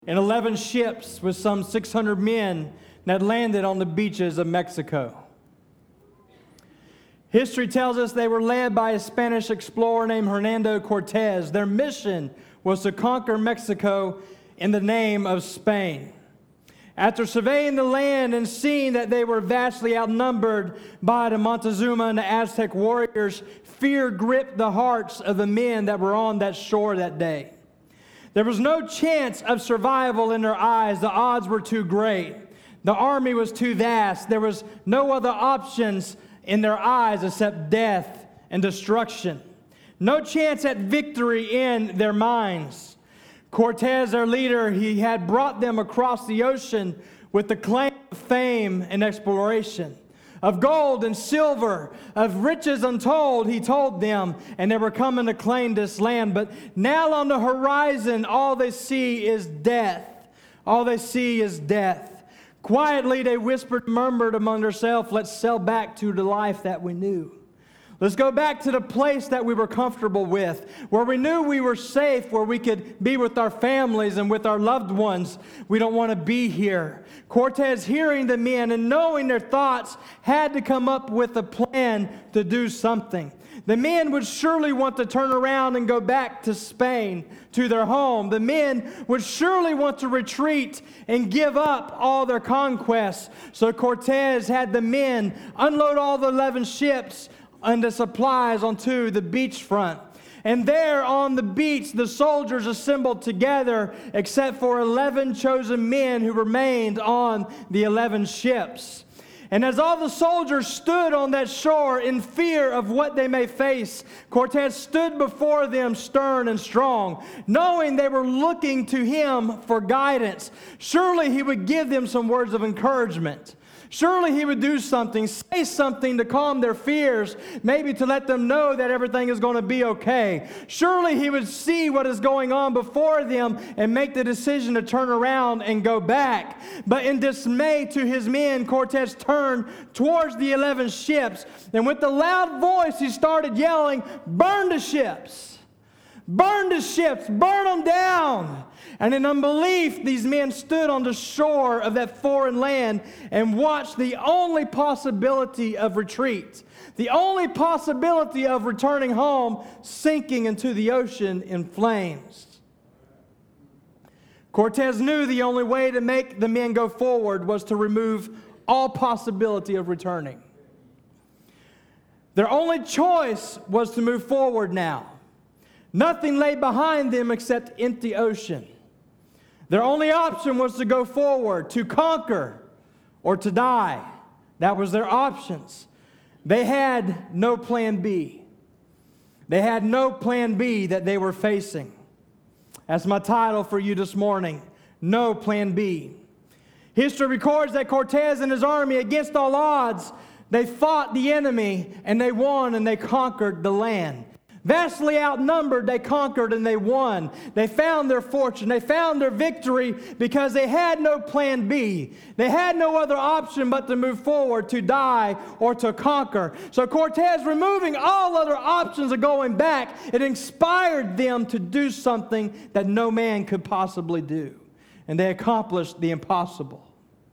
and 11 ships with some 600 men that landed on the beaches of Mexico. History tells us they were led by a Spanish explorer named Hernando Cortez. Their mission was to conquer Mexico in the name of Spain. After surveying the land and seeing that they were vastly outnumbered by the Montezuma and the Aztec warriors, fear gripped the hearts of the men that were on that shore that day. There was no chance of survival in their eyes. The odds were too great. The army was too vast. There was no other options in their eyes except death and destruction. No chance at victory in their minds. Cortez, their leader, he had brought them across the ocean with the claim of fame and exploration, of gold and silver, of riches untold, he told them, and they were coming to claim this land. But now on the horizon, all they see is death. All they see is death. Quietly, they whispered, murmured among themselves, let's sail back to the life that we knew. Let's go back to the place that we were comfortable with, where we knew we were safe, where we could be with our families and with our loved ones. We don't want to be here. Cortez, hearing the men and knowing their thoughts, had to come up with a plan to do something. The men would surely want to turn around and go back to Spain, to their home. The men would surely want to retreat and give up all their conquests. So Cortez had the men unload all the 11 ships and the supplies onto the beachfront. And there on the beach, the soldiers assembled together, except for 11 chosen men who remained on the 11 ships. And as all the soldiers stood on that shore in fear of what they may face, Cortez stood before them stern and strong, knowing they were looking to him for guidance. Surely he would give them some words of encouragement. Surely he would do something, say something to calm their fears, maybe to let them know that everything is going to be okay. Surely he would see what is going on before them and make the decision to turn around and go back. But in dismay to his men, Cortez turned towards the 11 ships, and with a loud voice he started yelling, "Burn the ships! Burn the ships! Burn them down!" And in unbelief, these men stood on the shore of that foreign land and watched the only possibility of retreat, the only possibility of returning home, sinking into the ocean in flames. Cortez knew the only way to make the men go forward was to remove all possibility of returning. Their only choice was to move forward now. Nothing lay behind them except empty ocean. Their only option was to go forward, to conquer, or to die. That was their options. They had no plan B. They had no plan B that they were facing. That's my title for you this morning, No Plan B. History records that Cortez and his army, against all odds, they fought the enemy, and they won, and they conquered the land. Vastly outnumbered, they conquered and they won. They found their fortune. They found their victory because they had no plan B. They had no other option but to move forward, to die, or to conquer. So Cortez, removing all other options of going back, it inspired them to do something that no man could possibly do. And they accomplished the impossible.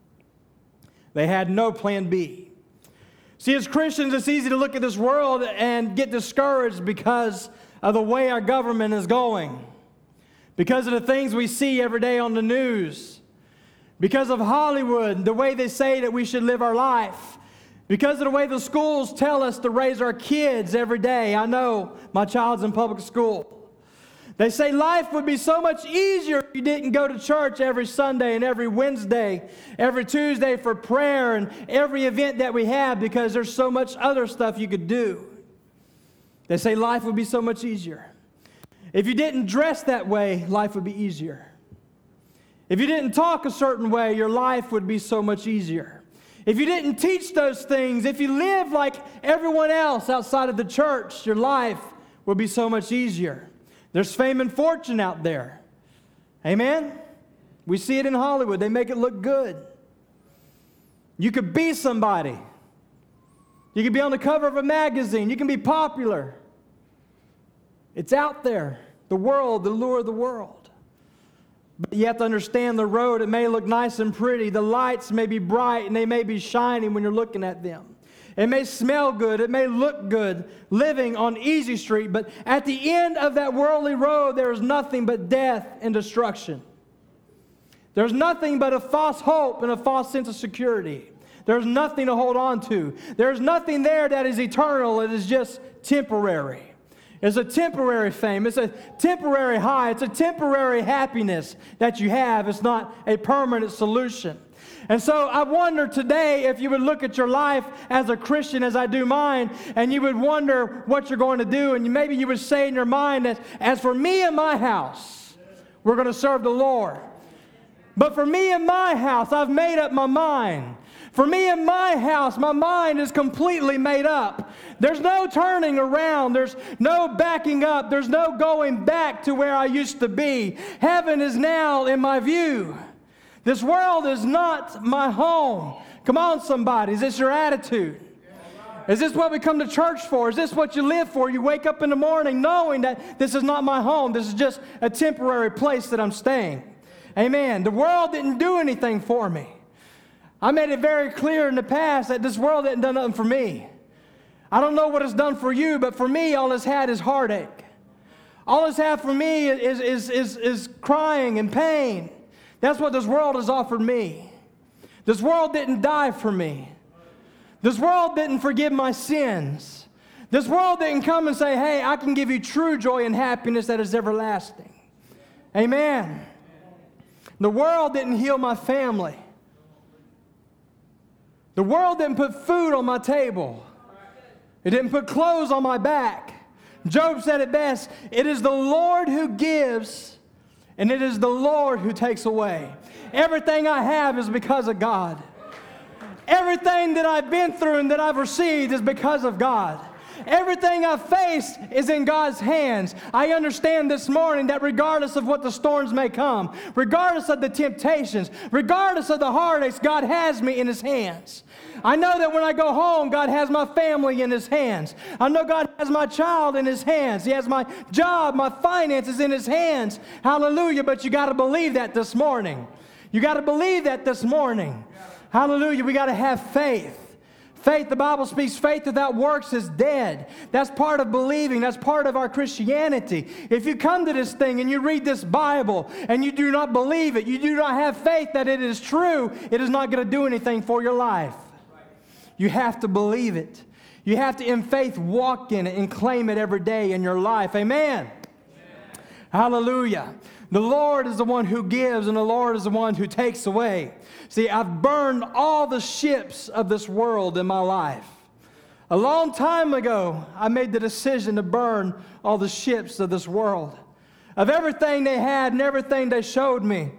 They had no plan B. See, as Christians, it's easy to look at this world and get discouraged because of the way our government is going, because of the things we see every day on the news, because of Hollywood, the way they say that we should live our life, because of the way the schools tell us to raise our kids every day. I know my child's in public school. They say life would be so much easier if you didn't go to church every Sunday and every Wednesday, every Tuesday for prayer and every event that we have, because there's so much other stuff you could do. They say life would be so much easier. If you didn't dress that way, life would be easier. If you didn't talk a certain way, your life would be so much easier. If you didn't teach those things, if you lived like everyone else outside of the church, your life would be so much easier. There's fame and fortune out there. Amen? We see it in Hollywood. They make it look good. You could be somebody. You could be on the cover of a magazine. You can be popular. It's out there. The world, the lure of the world. But you have to understand the road. It may look nice and pretty. The lights may be bright and they may be shining when you're looking at them. It may smell good. It may look good living on Easy Street. But at the end of that worldly road, there is nothing but death and destruction. There's nothing but a false hope and a false sense of security. There's nothing to hold on to. There's nothing there that is eternal. It is just temporary. It's a temporary fame. It's a temporary high. It's a temporary happiness that you have. It's not a permanent solution. And so I wonder today if you would look at your life as a Christian as I do mine, and you would wonder what you're going to do, and maybe you would say in your mind that as for me and my house, we're going to serve the Lord. But for me and my house, I've made up my mind. For me and my house, my mind is completely made up. There's no turning around. There's no backing up. There's no going back to where I used to be. Heaven is now in my view. This world is not my home. Come on, somebody. Is this your attitude? Is this what we come to church for? Is this what you live for? You wake up in the morning knowing that this is not my home. This is just a temporary place that I'm staying. Amen. The world didn't do anything for me. I made it very clear in the past that this world hadn't done nothing for me. I don't know what it's done for you, but for me, all it's had is heartache. All it's had for me is crying and pain. That's what this world has offered me. This world didn't die for me. This world didn't forgive my sins. This world didn't come and say, hey, I can give you true joy and happiness that is everlasting. Amen. The world didn't heal my family. The world didn't put food on my table. It didn't put clothes on my back. Job said it best, it is the Lord who gives, and it is the Lord who takes away. Everything I have is because of God. Everything that I've been through and that I've received is because of God. Everything I've faced is in God's hands. I understand this morning that regardless of what the storms may come, regardless of the temptations, regardless of the heartaches, God has me in His hands. I know that when I go home, God has my family in His hands. I know God has my child in His hands. He has my job, my finances in His hands. Hallelujah. But you got to believe that this morning. You got to believe that this morning. Hallelujah. We got to have faith. Faith, the Bible speaks, faith without works is dead. That's part of believing. That's part of our Christianity. If you come to this thing and you read this Bible and you do not believe it, you do not have faith that it is true, it is not going to do anything for your life. You have to believe it. You have to, in faith, walk in it and claim it every day in your life. Amen. Amen. Hallelujah. The Lord is the one who gives, and the Lord is the one who takes away. See, I've burned all the ships of this world in my life. A long time ago, I made the decision to burn all the ships of this world. Of everything they had and everything they showed me,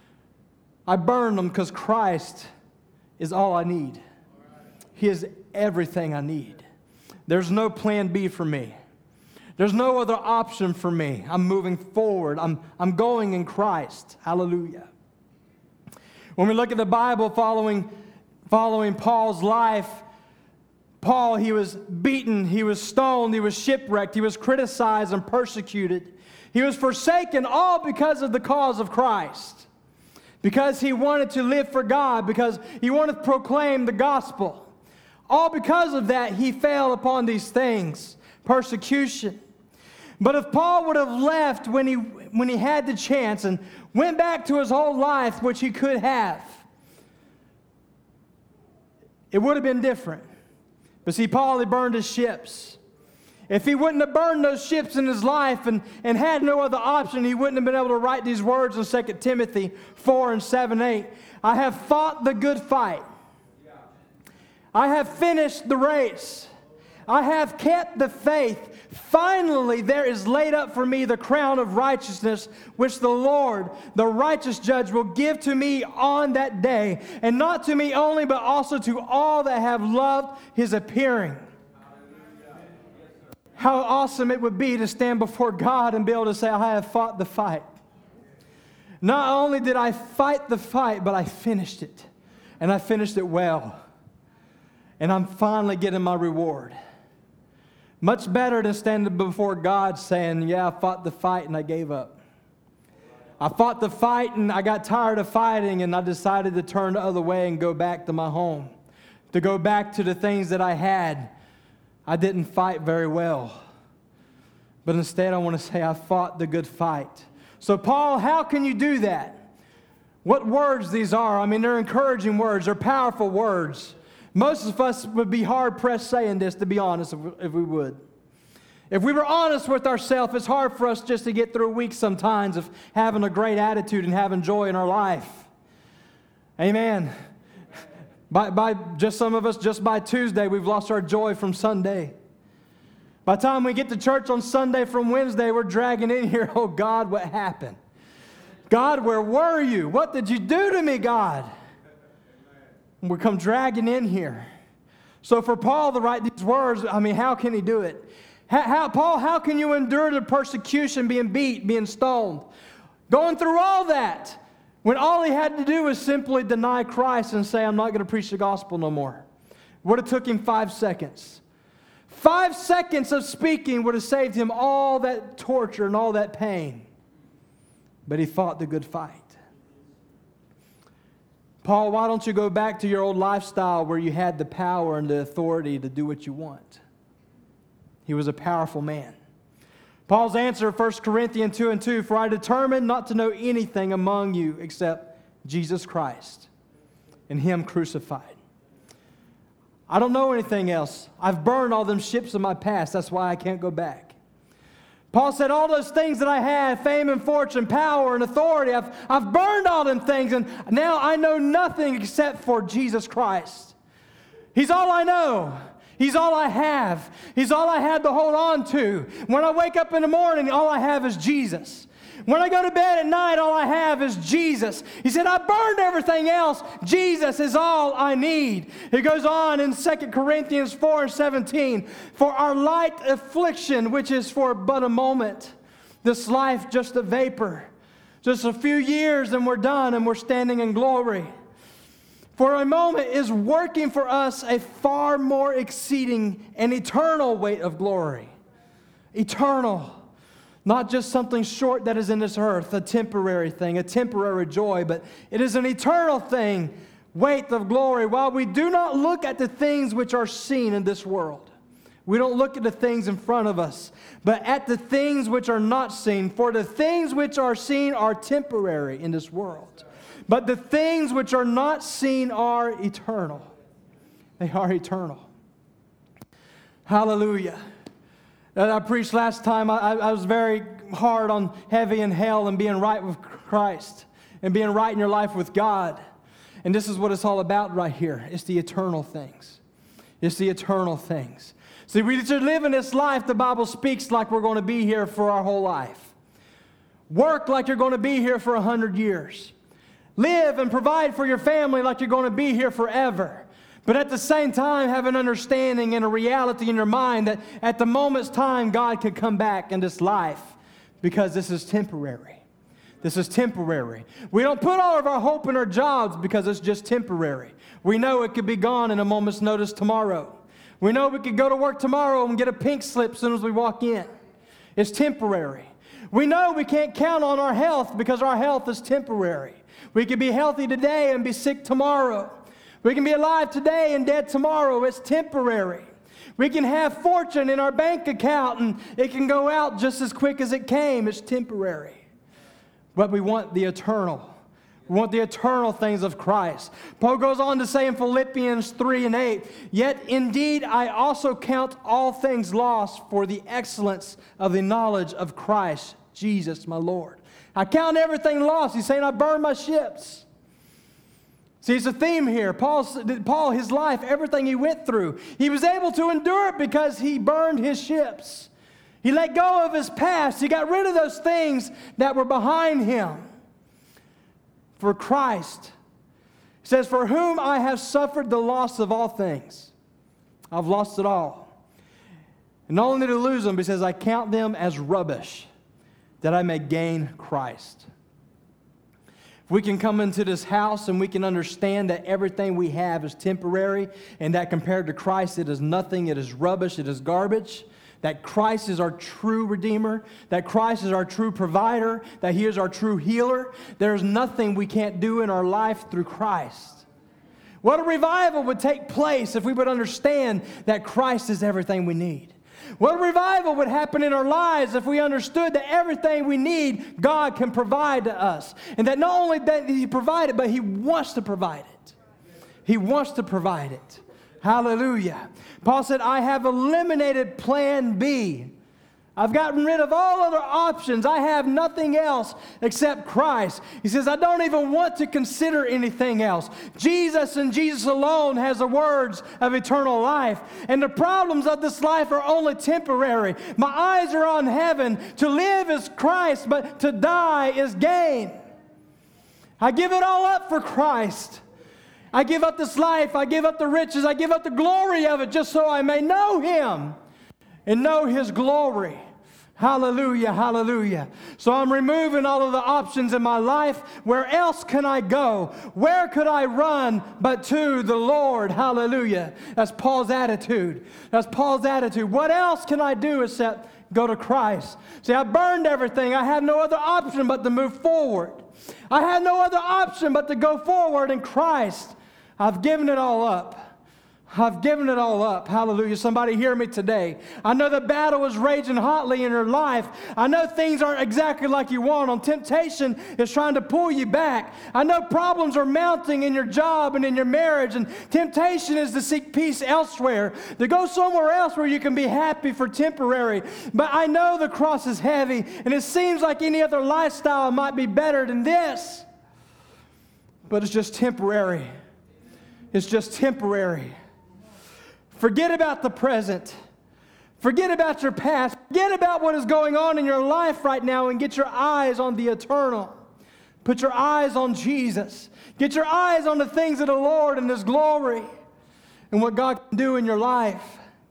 I burned them because Christ is all I need. He is everything I need. There's no plan B for me. There's no other option for me. I'm moving forward. I'm going in Christ. Hallelujah. When we look at the Bible following Paul's life, Paul, he was beaten, he was stoned, he was shipwrecked, he was criticized and persecuted. He was forsaken all because of the cause of Christ. Because he wanted to live for God, because he wanted to proclaim the gospel. All because of that, he fell upon these things, persecution. But if Paul would have left when he had the chance and went back to his whole life, which he could have, it would have been different. But see, Paul, he burned his ships. If he wouldn't have burned those ships in his life and had no other option, he wouldn't have been able to write these words in 2 Timothy 4 and 7, 8. I have fought the good fight. I have finished the race. I have kept the faith. Finally, there is laid up for me the crown of righteousness, which the Lord, the righteous judge, will give to me on that day. And not to me only, but also to all that have loved His appearing. How awesome it would be to stand before God and be able to say, I have fought the fight. Not only did I fight the fight, but I finished it. And I finished it well. And I'm finally getting my reward. Much better than standing before God saying, yeah, I fought the fight and I gave up. I fought the fight and I got tired of fighting, and I decided to turn the other way and go back to my home, to go back to the things that I had. I didn't fight very well, but instead I want to say I fought the good fight. So Paul, how can you do that? What words these are? I mean, they're encouraging words. They're powerful words. Most of us would be hard-pressed saying this, to be honest, if we would. If we were honest with ourselves, it's hard for us just to get through a week sometimes of having a great attitude and having joy in our life. Amen. By just some of us, just by Tuesday, we've lost our joy from Sunday. By the time we get to church on Sunday from Wednesday, we're dragging in here, oh God, what happened? God, where were you? What did you do to me, God? And we come dragging in here. So for Paul to write these words, I mean, how can he do it? Paul, how can you endure the persecution, being beat, being stoned, going through all that, when all he had to do was simply deny Christ and say, I'm not going to preach the gospel no more? Would have took him 5 seconds. 5 seconds of speaking would have saved him all that torture and all that pain. But he fought the good fight. Paul, why don't you go back to your old lifestyle where you had the power and the authority to do what you want? He was a powerful man. Paul's answer, 1 Corinthians 2:2, for I determined not to know anything among you except Jesus Christ and Him crucified. I don't know anything else. I've burned all them ships in my past. That's why I can't go back. Paul said, all those things that I had, fame and fortune, power and authority, I've burned all them things, and now I know nothing except for Jesus Christ. He's all I know. He's all I have. He's all I had to hold on to. When I wake up in the morning, all I have is Jesus. When I go to bed at night, all I have is Jesus. He said, I burned everything else. Jesus is all I need. It goes on in 2 Corinthians 4:17. For our light affliction, which is for but a moment, this life just a vapor, just a few years and we're done and we're standing in glory. For a moment is working for us a far more exceeding and eternal weight of glory. Eternal. Not just something short that is in this earth, a temporary thing, a temporary joy, but it is an eternal thing, weight of glory. While we do not look at the things which are seen in this world. We don't look at the things in front of us, but at the things which are not seen. For the things which are seen are temporary in this world. But the things which are not seen are eternal. They are eternal. Hallelujah. I preached last time, I was very hard on heavy in hell and being right with Christ and being right in your life with God. And this is what it's all about right here. It's the eternal things. It's the eternal things. See, we should live in this life, the Bible speaks like we're going to be here for our whole life. Work like you're going to be here for 100 years. Live and provide for your family like you're going to be here forever. But at the same time, have an understanding and a reality in your mind that at the moment's time, God could come back in this life because this is temporary. This is temporary. We don't put all of our hope in our jobs because it's just temporary. We know it could be gone in a moment's notice tomorrow. We know we could go to work tomorrow and get a pink slip as soon as we walk in. It's temporary. We know we can't count on our health because our health is temporary. We can be healthy today and be sick tomorrow. We can be alive today and dead tomorrow. It's temporary. We can have fortune in our bank account and it can go out just as quick as it came. It's temporary. But we want the eternal. We want the eternal things of Christ. Paul goes on to say in Philippians 3:8, yet indeed I also count all things lost for the excellence of the knowledge of Christ Jesus my Lord. I count everything lost. He's saying I burned my ships. See, it's a theme here. Paul, his life, everything he went through, he was able to endure it because he burned his ships. He let go of his past. He got rid of those things that were behind him. For Christ, he says, for whom I have suffered the loss of all things. I've lost it all. And not only to lose them, but he says, I count them as rubbish, that I may gain Christ. If we can come into this house and we can understand that everything we have is temporary and that compared to Christ it is nothing, it is rubbish, it is garbage, that Christ is our true Redeemer, that Christ is our true provider, that He is our true healer, there's nothing we can't do in our life through Christ. What a revival would take place if we would understand that Christ is everything we need. What a revival would happen in our lives if we understood that everything we need, God can provide to us. And that not only that He provided, but He wants to provide it. He wants to provide it. Hallelujah. Paul said, I have eliminated plan B. I've gotten rid of all other options. I have nothing else except Christ. He says, I don't even want to consider anything else. Jesus and Jesus alone has the words of eternal life. And the problems of this life are only temporary. My eyes are on heaven. To live is Christ, but to die is gain. I give it all up for Christ. I give up this life. I give up the riches. I give up the glory of it just so I may know Him and know His glory. Hallelujah, hallelujah. So I'm removing all of the options in my life. Where else can I go? Where could I run but to the Lord? Hallelujah. That's Paul's attitude. That's Paul's attitude. What else can I do except go to Christ? See, I burned everything. I have no other option but to move forward. I have no other option but to go forward in Christ. I've given it all up. I've given it all up. Hallelujah. Somebody hear me today. I know the battle is raging hotly in your life. I know things aren't exactly like you want them. Temptation is trying to pull you back. I know problems are mounting in your job and in your marriage, and temptation is to seek peace elsewhere, to go somewhere else where you can be happy for temporary. But I know the cross is heavy, and it seems like any other lifestyle might be better than this. But it's just temporary. It's just temporary. Forget about the present. Forget about your past. Forget about what is going on in your life right now and get your eyes on the eternal. Put your eyes on Jesus. Get your eyes on the things of the Lord and His glory and what God can do in your life.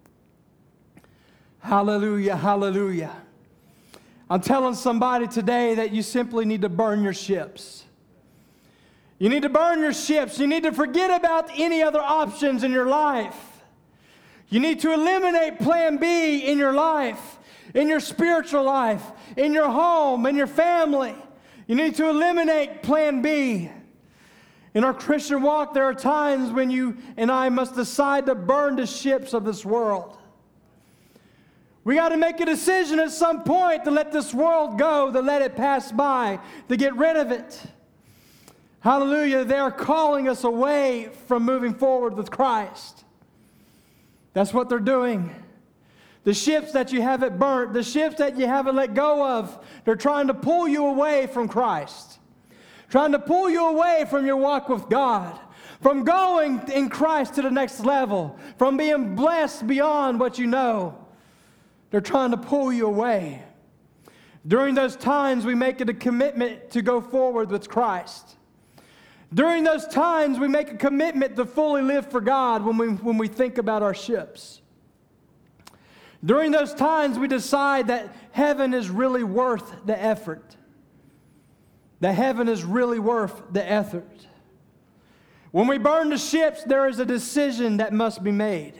Hallelujah, hallelujah. I'm telling somebody today that you simply need to burn your ships. You need to burn your ships. You need to forget about any other options in your life. You need to eliminate plan B in your life, in your spiritual life, in your home, in your family. You need to eliminate plan B. In our Christian walk, there are times when you and I must decide to burn the ships of this world. We got to make a decision at some point to let this world go, to let it pass by, to get rid of it. Hallelujah. They are calling us away from moving forward with Christ. That's what they're doing. The ships that you haven't burnt, the ships that you haven't let go of, they're trying to pull you away from Christ. Trying to pull you away from your walk with God. From going in Christ to the next level. From being blessed beyond what you know. They're trying to pull you away. During those times, we make it a commitment to go forward with Christ. During those times, we make a commitment to fully live for God when we think about our ships. During those times, we decide that heaven is really worth the effort. That heaven is really worth the effort. When we burn the ships, there is a decision that must be made.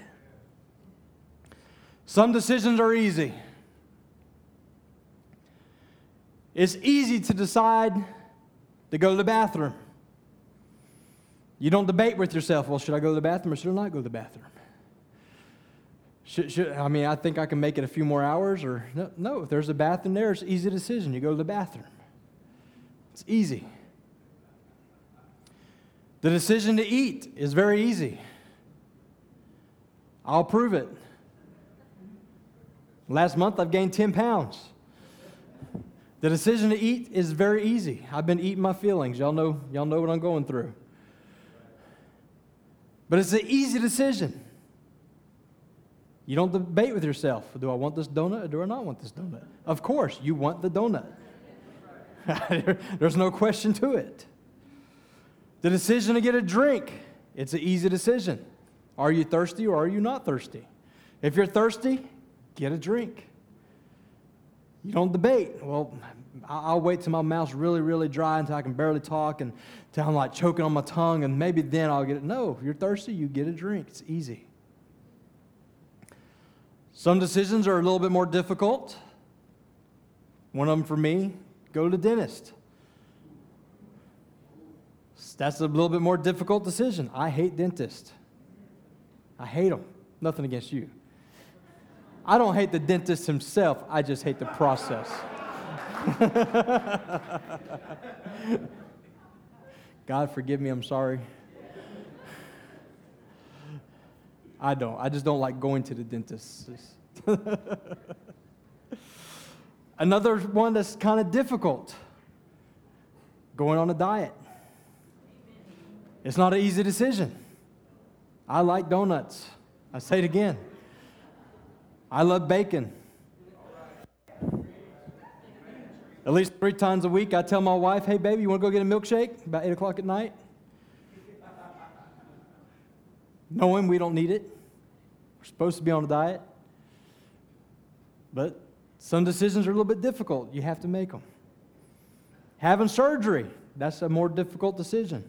Some decisions are easy. It's easy to decide to go to the bathroom. You don't debate with yourself, well, should I go to the bathroom or should I not go to the bathroom? I think I can make it a few more hours or no, if there's a bathroom there, it's an easy decision. You go to the bathroom. It's easy. The decision to eat is very easy. I'll prove it. Last month I've gained 10 pounds. The decision to eat is very easy. I've been eating my feelings. Y'all know what I'm going through. But it's an easy decision. You don't debate with yourself. Do I want this donut or do I not want this donut? Of course, you want the donut. There's no question to it. The decision to get a drink, it's an easy decision. Are you thirsty or are you not thirsty? If you're thirsty, get a drink. You don't debate. Well, I'll wait till my mouth's really, really dry until I can barely talk and till I'm like choking on my tongue and maybe then I'll get it. No, if you're thirsty, you get a drink. It's easy. Some decisions are a little bit more difficult. One of them for me, go to the dentist. That's a little bit more difficult decision. I hate dentists. I hate them. Nothing against you. I don't hate the dentist himself. I just hate the process. God, forgive me. I'm sorry. I don't. I just don't like going to the dentist. Another one that's kind of difficult, going on a diet. It's not an easy decision. I like donuts. I say it again. I love bacon. At least 3 times a week, I tell my wife, hey, baby, you want to go get a milkshake about 8 o'clock at night? Knowing we don't need it. We're supposed to be on a diet. But some decisions are a little bit difficult. You have to make them. Having surgery, that's a more difficult decision.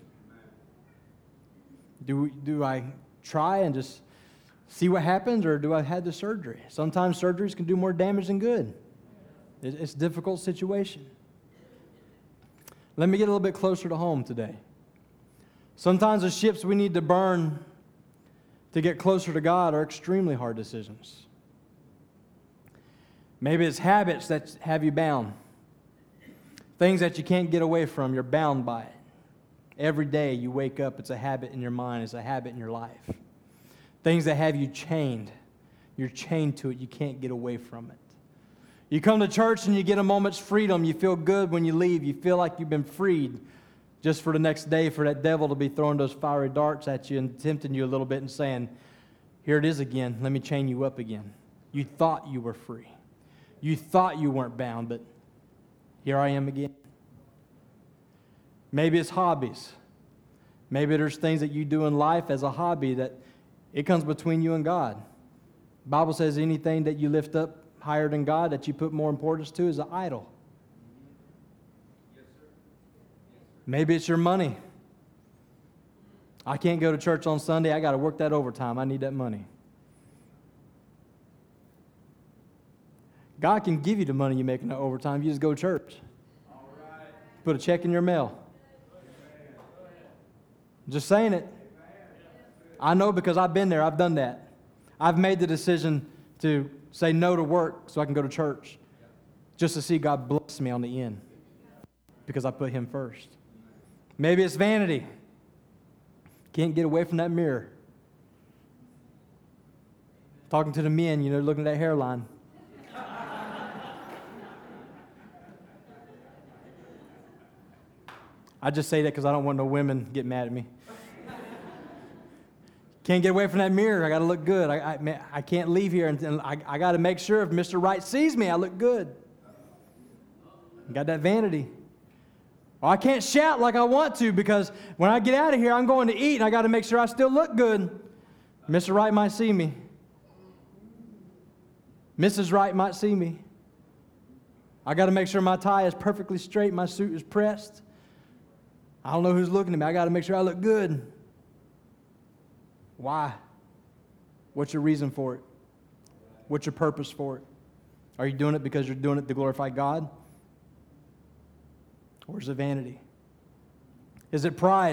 Do I try and just see what happens, or do I have the surgery? Sometimes surgeries can do more damage than good. It's a difficult situation. Let me get a little bit closer to home today. Sometimes the ships we need to burn to get closer to God are extremely hard decisions. Maybe it's habits that have you bound. Things that you can't get away from, you're bound by it. Every day you wake up, it's a habit in your mind, it's a habit in your life. Things that have you chained. You're chained to it, you can't get away from it. You come to church and you get a moment's freedom. You feel good when you leave. You feel like you've been freed just for the next day for that devil to be throwing those fiery darts at you and tempting you a little bit and saying, here it is again, let me chain you up again. You thought you were free. You thought you weren't bound, but here I am again. Maybe it's hobbies. Maybe there's things that you do in life as a hobby that it comes between you and God. The Bible says anything that you lift up higher than God, that you put more importance to, is an idol. Yes, sir. Maybe it's your money. I can't go to church on Sunday. I got to work that overtime. I need that money. God can give you the money you make in the overtime. You just go to church. All right. Put a check in your mail. Just saying it. I know because I've been there. I've done that. I've made the decision to say no to work so I can go to church just to see God bless me on the end because I put Him first. Maybe it's vanity. Can't get away from that mirror. Talking to the men, looking at that hairline. I just say that because I don't want no women to get mad at me. Can't get away from that mirror. I got to look good. I can't leave here until I got to make sure if Mr. Right sees me, I look good. Got that vanity. Well, I can't shout like I want to because when I get out of here, I'm going to eat, and I got to make sure I still look good. Mr. Right might see me. Mrs. Right might see me. I got to make sure my tie is perfectly straight, my suit is pressed. I don't know who's looking at me. I got to make sure I look good. Why? What's your reason for it? What's your purpose for it? Are you doing it because you're doing it to glorify God? Or is it vanity? Is it pride?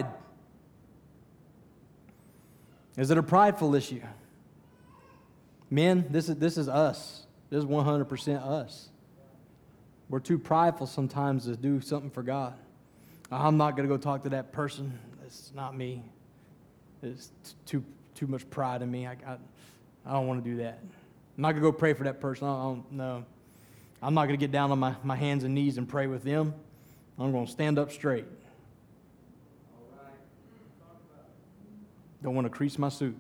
Is it a prideful issue? Men, this is us. This is 100% us. We're too prideful sometimes to do something for God. I'm not going to go talk to that person. It's not me. It's too much pride in me. I don't want to do that. I'm not going to go pray for that person. No. I'm not going to get down on my hands and knees and pray with them. I'm going to stand up straight. All right. Don't want to crease my suit.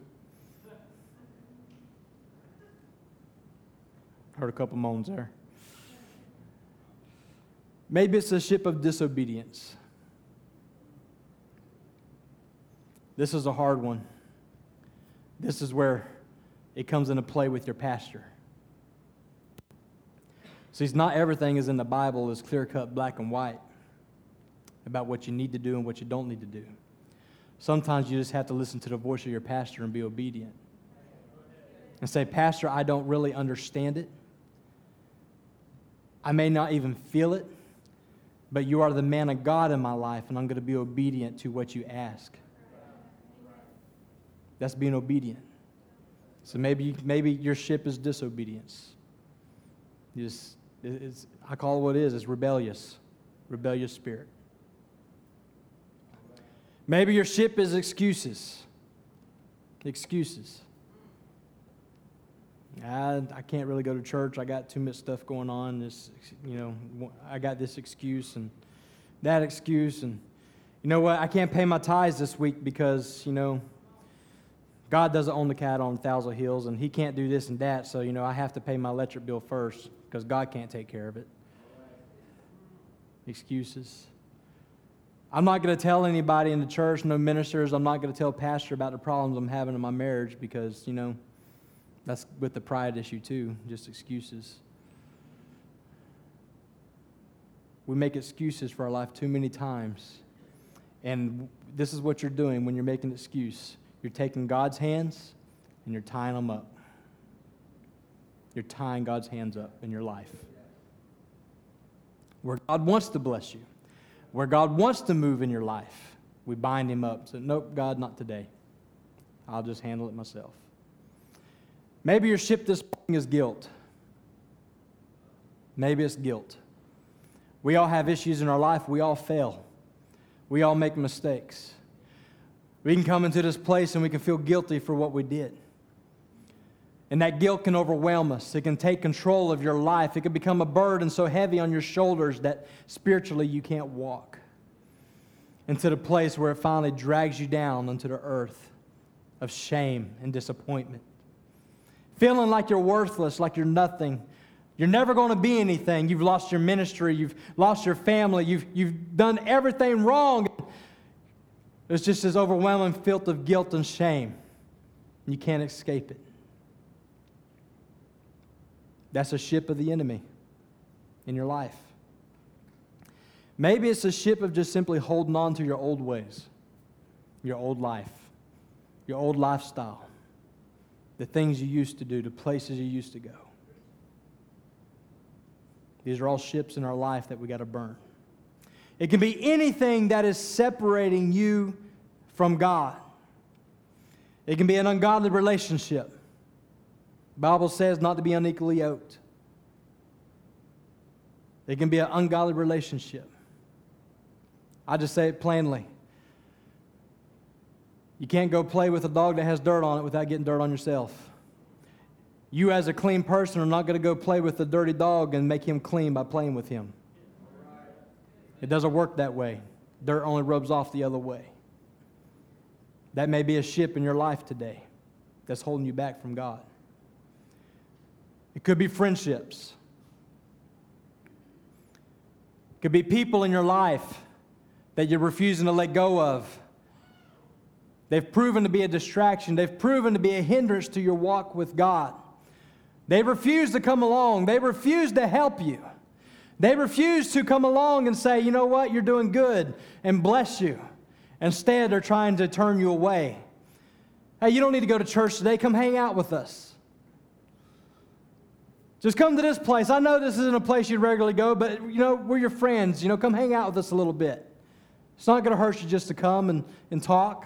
Heard a couple moans there. Maybe it's a ship of disobedience. This is a hard one. This is where it comes into play with your pastor. See, not everything is in the Bible is clear-cut black and white about what you need to do and what you don't need to do. Sometimes you just have to listen to the voice of your pastor and be obedient. and say, Pastor, I don't really understand it. I may not even feel it, but you are the man of God in my life, and I'm going to be obedient to what you ask. That's being obedient. So maybe your ship is disobedience. I call it what it is. It's rebellious spirit. Maybe your ship is excuses. Excuses. I can't really go to church. I got too much stuff going on. I got this excuse and that excuse. And you know what? I can't pay my tithes this week because, God doesn't own the cattle on 1,000 hills, and He can't do this and that. So, I have to pay my electric bill first because God can't take care of it. Excuses. I'm not going to tell anybody in the church, no ministers. I'm not going to tell pastor about the problems I'm having in my marriage because, that's with the pride issue too, just excuses. We make excuses for our life too many times. And this is what you're doing when you're making an excuse. You're taking God's hands and you're tying them up. You're tying God's hands up in your life. Where God wants to bless you, where God wants to move in your life, we bind Him up. So, nope, God, not today. I'll just handle it myself. Maybe your ship this morning is guilt. Maybe it's guilt. We all have issues in our life. We all fail. We all make mistakes. We can come into this place and we can feel guilty for what we did. And that guilt can overwhelm us. It can take control of your life. It can become a burden so heavy on your shoulders that spiritually you can't walk into the place where it finally drags you down onto the earth of shame and disappointment. Feeling like you're worthless, like you're nothing. You're never going to be anything. You've lost your ministry. You've lost your family. You've done everything wrong. There's just this overwhelming filth of guilt and shame. And you can't escape it. That's a ship of the enemy in your life. Maybe it's a ship of just simply holding on to your old ways, your old life, your old lifestyle, the things you used to do, the places you used to go. These are all ships in our life that we got to burn. It can be anything that is separating you from God. It can be an ungodly relationship. The Bible says not to be unequally yoked. It can be an ungodly relationship. I just say it plainly. You can't go play with a dog that has dirt on it without getting dirt on yourself. You as a clean person are not going to go play with a dirty dog and make him clean by playing with him. It doesn't work that way. Dirt only rubs off the other way. That may be a ship in your life today that's holding you back from God. It could be friendships. It could be people in your life that you're refusing to let go of. They've proven to be a distraction. They've proven to be a hindrance to your walk with God. They refuse to come along. They refuse to help you. They refuse to come along and say, you know what, you're doing good, and bless you. Instead, they're trying to turn you away. Hey, you don't need to go to church today. Come hang out with us. Just come to this place. I know this isn't a place you'd regularly go, but, we're your friends. Come hang out with us a little bit. It's not going to hurt you just to come and talk.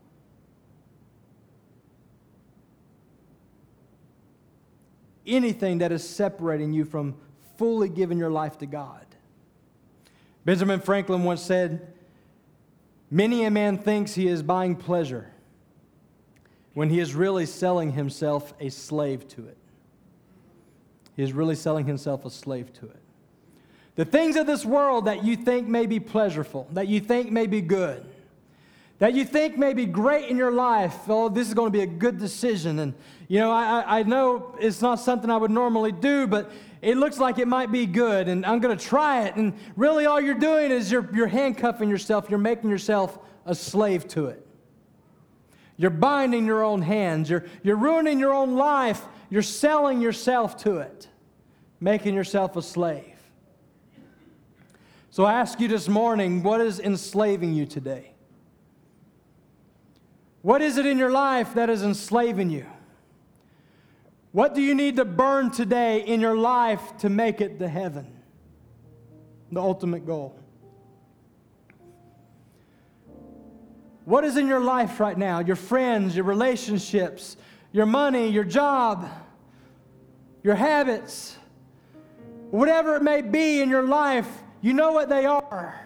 Anything that is separating you from fully giving your life to God. Benjamin Franklin once said, many a man thinks he is buying pleasure when he is really selling himself a slave to it. He is really selling himself a slave to it. The things of this world that you think may be pleasurable, that you think may be good, that you think may be great in your life, oh, this is going to be a good decision. And, I know it's not something I would normally do, but it looks like it might be good, and I'm going to try it. And really all you're doing is you're handcuffing yourself. You're making yourself a slave to it. You're binding your own hands. You're ruining your own life. You're selling yourself to it, making yourself a slave. So I ask you this morning, what is enslaving you today? What is it in your life that is enslaving you? What do you need to burn today in your life to make it to heaven? The ultimate goal. What is in your life right now? Your friends, your relationships, your money, your job, your habits, whatever it may be in your life, you know what they are.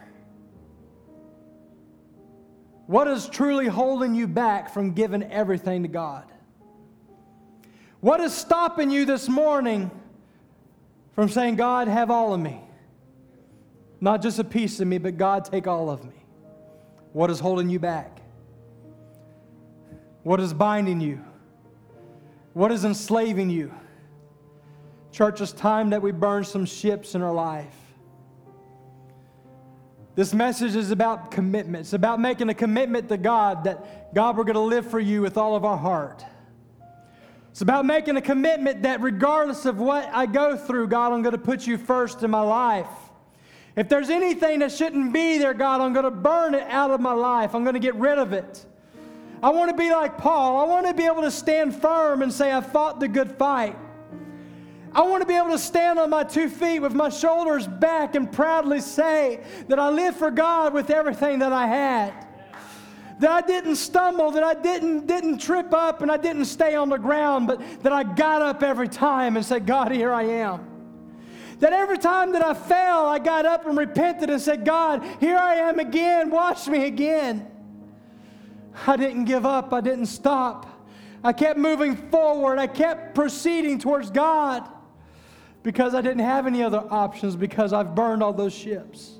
What is truly holding you back from giving everything to God? What is stopping you this morning from saying, God, have all of me? Not just a piece of me, but God, take all of me. What is holding you back? What is binding you? What is enslaving you? Church, it's time that we burn some ships in our life. This message is about commitment. It's about making a commitment to God that, God, we're going to live for you with all of our heart. It's about making a commitment that regardless of what I go through, God, I'm going to put you first in my life. If there's anything that shouldn't be there, God, I'm going to burn it out of my life. I'm going to get rid of it. I want to be like Paul. I want to be able to stand firm and say, I fought the good fight. I want to be able to stand on my 2 feet with my shoulders back and proudly say that I live for God with everything that I had. That I didn't stumble, that I didn't trip up, and I didn't stay on the ground, but that I got up every time and said, God, here I am. That every time that I fell, I got up and repented and said, God, here I am again, wash me again. I didn't give up, I didn't stop. I kept moving forward, I kept proceeding towards God because I didn't have any other options because I've burned all those ships.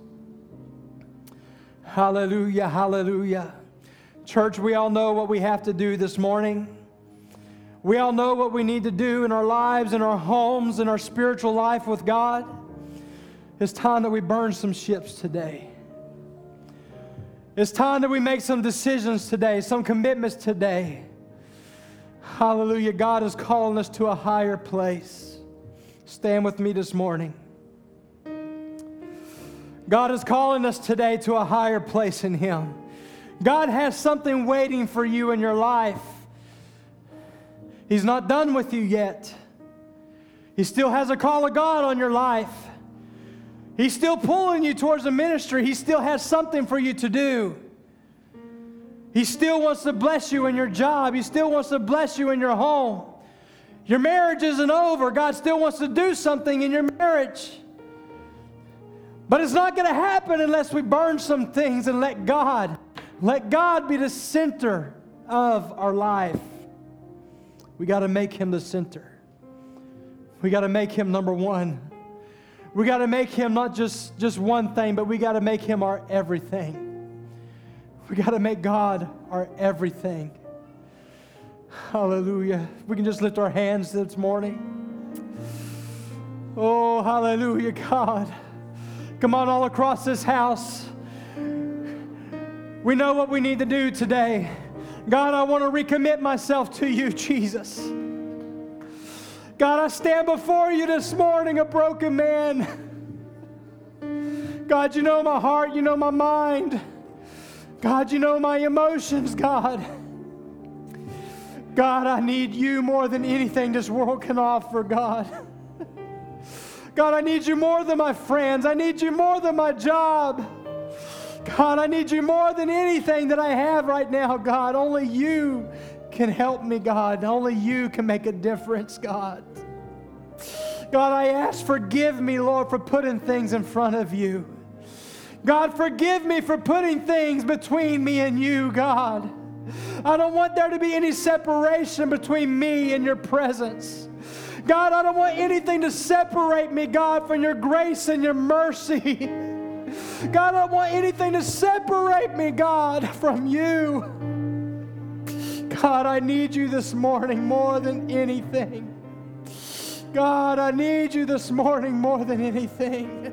Hallelujah, hallelujah. Church, we all know what we have to do this morning. We all know what we need to do in our lives, in our homes, in our spiritual life with God. It's time that we burn some ships today. It's time that we make some decisions today, some commitments today. Hallelujah. God is calling us to a higher place. Stand with me this morning. God is calling us today to a higher place in Him. God has something waiting for you in your life. He's not done with you yet. He still has a call of God on your life. He's still pulling you towards the ministry. He still has something for you to do. He still wants to bless you in your job. He still wants to bless you in your home. Your marriage isn't over. God still wants to do something in your marriage. But it's not going to happen unless we burn some things and let God be the center of our life. We got to make Him the center. We got to make Him number one. We got to make Him not just one thing, but we got to make Him our everything. We got to make God our everything. Hallelujah. We can just lift our hands this morning. Oh, hallelujah, God. Come on, all across this house. We know what we need to do today. God, I want to recommit myself to you, Jesus. God, I stand before you this morning a broken man. God, you know my heart, you know my mind. God, you know my emotions, God. God, I need you more than anything this world can offer, God. God, I need you more than my friends. I need you more than my job. God, I need you more than anything that I have right now, God. Only you can help me, God. Only you can make a difference, God. God, I ask, forgive me, Lord, for putting things in front of you. God, forgive me for putting things between me and you, God. I don't want there to be any separation between me and your presence. God, I don't want anything to separate me, God, from your grace and your mercy. God, I don't want anything to separate me, God, from you. God, I need you this morning more than anything. God, I need you this morning more than anything.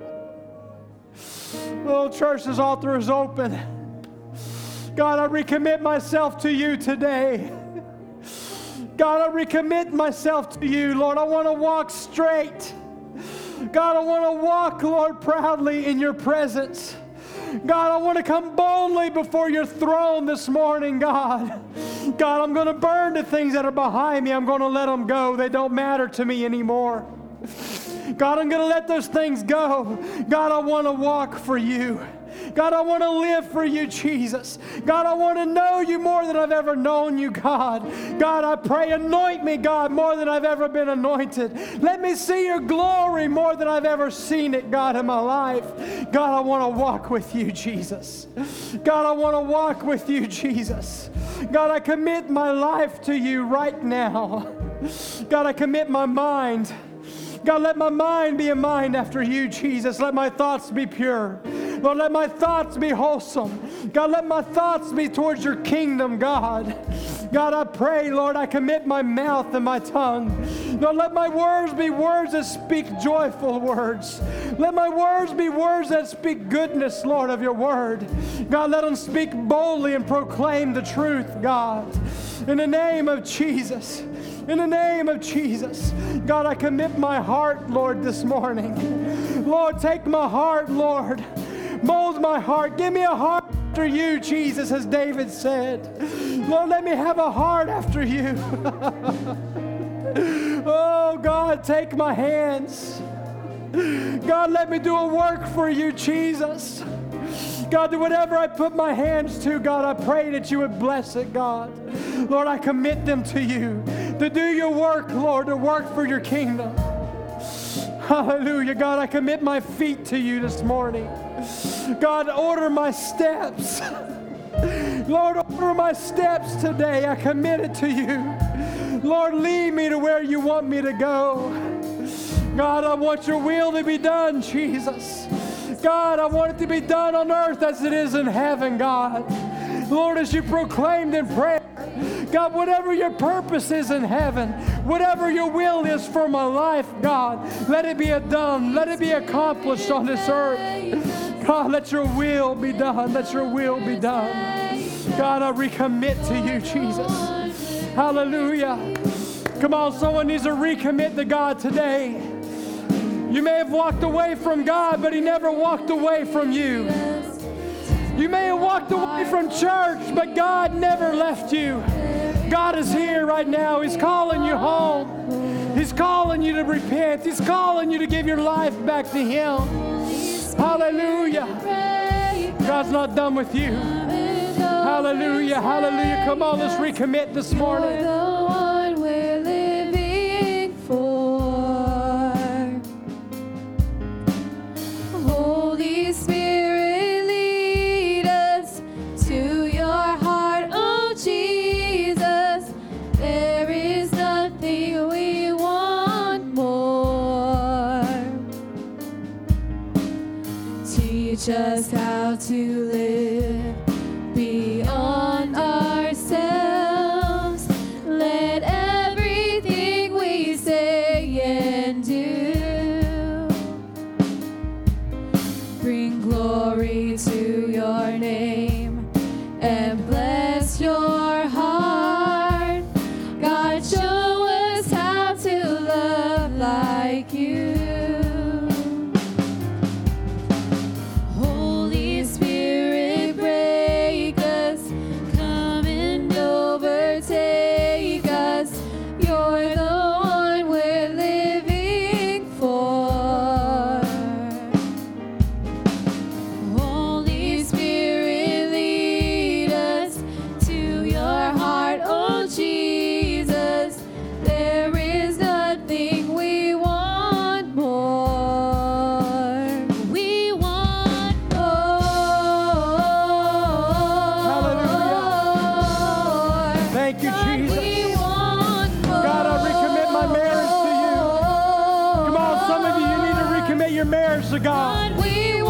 Oh, church, this altar is open. God, I recommit myself to you today. God, I recommit myself to you, Lord. I want to walk straight. God, I want to walk, Lord, proudly in your presence. God, I want to come boldly before your throne this morning, God. God, I'm going to burn the things that are behind me. I'm going to let them go. They don't matter to me anymore. God, I'm going to let those things go. God, I want to walk for you. God, I want to live for you, Jesus. God, I want to know you more than I've ever known you, God. God, I pray, anoint me, God, more than I've ever been anointed. Let me see your glory more than I've ever seen it, God, in my life. God, I want to walk with you, Jesus. God, I want to walk with you, Jesus. God, I commit my life to you right now. God, I commit my mind. God, let my mind be a mind after you, Jesus. Let my thoughts be pure. Lord, let my thoughts be wholesome. God, let my thoughts be towards your kingdom, God. God, I pray, Lord, I commit my mouth and my tongue. Lord, let my words be words that speak joyful words. Let my words be words that speak goodness, Lord, of your word. God, let them speak boldly and proclaim the truth, God. In the name of Jesus. In the name of Jesus. God, I commit my heart, Lord, this morning. Lord, take my heart, Lord. Mold my heart. Give me a heart after you, Jesus, as David said. Lord, let me have a heart after you. Oh, God, take my hands. God, let me do a work for you, Jesus. God, that whatever I put my hands to, God, I pray that you would bless it, God. Lord, I commit them to you to do your work, Lord, to work for your kingdom. Hallelujah. God, I commit my feet to you this morning. God, order my steps. Lord, order my steps today. I commit it to you. Lord, lead me to where you want me to go. God, I want your will to be done, Jesus. God, I want it to be done on earth as it is in heaven, God. Lord, as you proclaimed in prayer, God, whatever your purpose is in heaven, whatever your will is for my life, God, let it be done. Let it be accomplished on this earth. God, let your will be done. Let your will be done. God, I recommit to you, Jesus. Hallelujah. Come on, someone needs to recommit to God today. You may have walked away from God, but he never walked away from you. You may have walked away from church, but God never left you. God is here right now. He's calling you home. He's calling you to repent. He's calling you to give your life back to him. Hallelujah. God's not done with you. Hallelujah. Hallelujah. Come on, let's recommit this morning. Just how to live beyond ourselves. Let everything we say and do bring glory to your name and bless your heart. God, show us how to love like you. To God.